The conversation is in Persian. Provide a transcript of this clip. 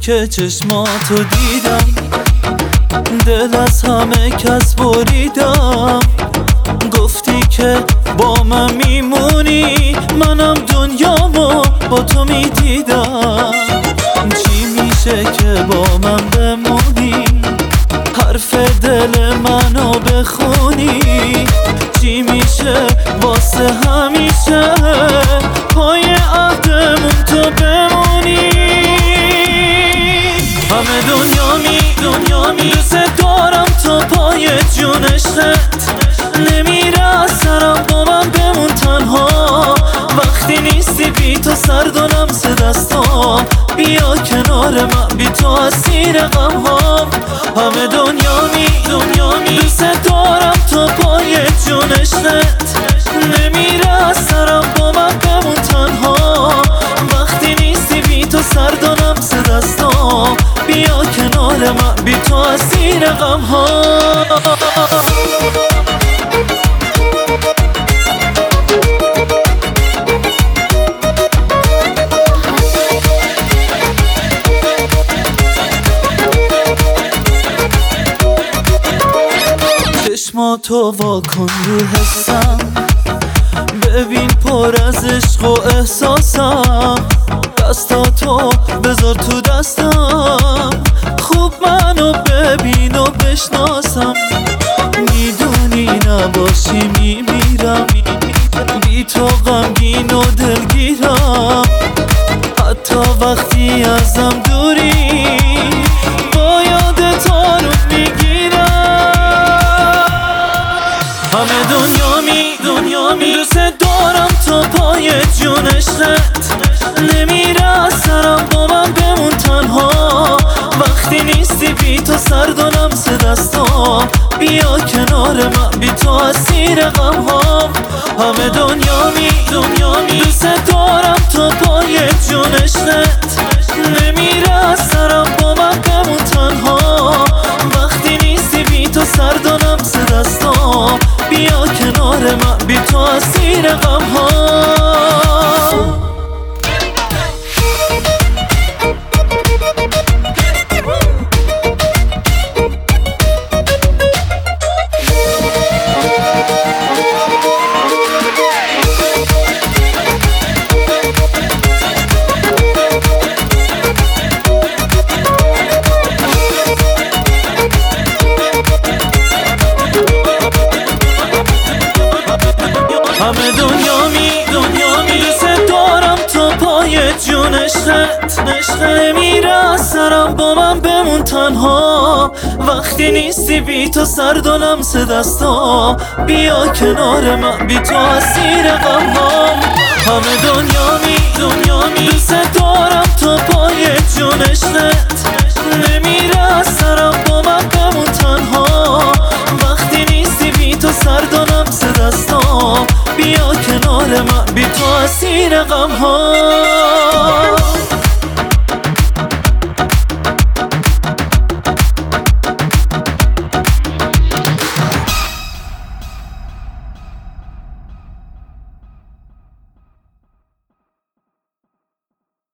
که چشماتو دیدم، دل از همه کس بریدم. گفتی که با من میمونی، منم دنیامو با تو میدیدم. چی میشه که با من بمونی، حرف دل منو بخونی؟ چی میشه واسه همیشه پای عهدمون تو بمونی؟ همه دنیا می دوست دارم تا پای جون عشقت. نمیره از سرم با من بمون تنها، وقتی نیستی بی تو سرد و لمس دستام. بیا کنار من بی تو اسیر غم ها. همه دنیا می دوست دارم تا پای جون عشقت. نمیره از سرم با من بمون تنها، وقتی نیستی بی تو سرد و لمس دستام. بیا کنار من بی تو اسیر غم ها. چشماتو واکن رو حسم، ببین پر از عشق و احساسم. دستاتو بذار تو دستم، خوب منو ببین و بشناسم. میدونی نباشی میمیرم، بی تو غمگین و دلگیرم. حتی وقتی ازم دوری با یاد تو رو میگیرم. همه دنیا می دوست دارم تا پای جون عشقت. نمیره از سرم با من بمون تنها، وقتی نیستی بی تو سرد و لمس دستام. بیا کنار من بی تو اسیر غم ها. همه دنیا می دوست دارم تا پای جون عشقت. نمیره از سرم با من بمون تنها، وقتی نیستی بی تو سرد و لمس دستام. بیا کنار من بی تو اسیر غم ها. همه دنیا می دوست دارم تا پای جون عشقت. نمیره از سرم با من بمون تنها، وقتی نیستی بی تو سرد و لمس دستام. بیا کنار من بی تو اسیر غم ها. همه دنیا می دوست دارم تا پای جون عشقت. نمیره از سرم با من بمون تنها، وقتی نیستی بی تو سرد و لمس دستام. بیا کنار من بی تو اسیر غم ها.